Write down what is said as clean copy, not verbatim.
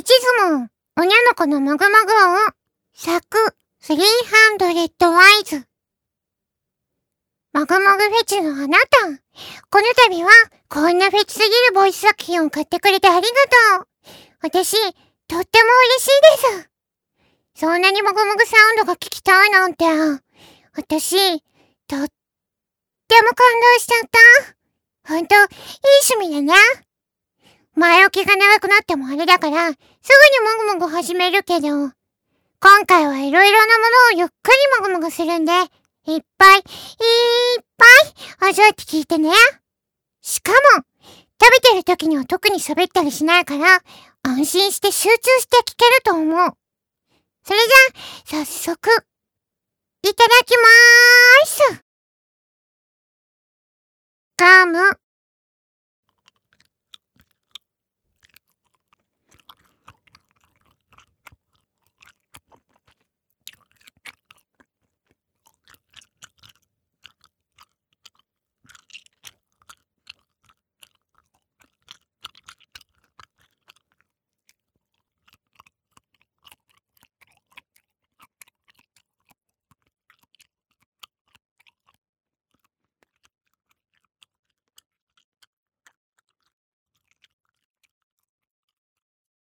チズモン、おにゃの子のもぐもぐ音、作、300ワイズ。もぐもぐフェチのあなた、この度は、こんなフェチすぎるボイス作品を買ってくれてありがとう。私、とっても嬉しいです。そんなにもぐもぐサウンドが聞きたいなんて、私、とっても感動しちゃった。ほんと、いい趣味だね。前置きが長くなってもあれだから、すぐにもぐもぐ始めるけど、今回はいろいろなものをゆっくりもぐもぐするんで、いっぱい味わって聞いてね。しかも、食べてる時には特に喋ったりしないから、安心して集中して聞けると思う。それじゃあ、早速、いただきまーす。ガム。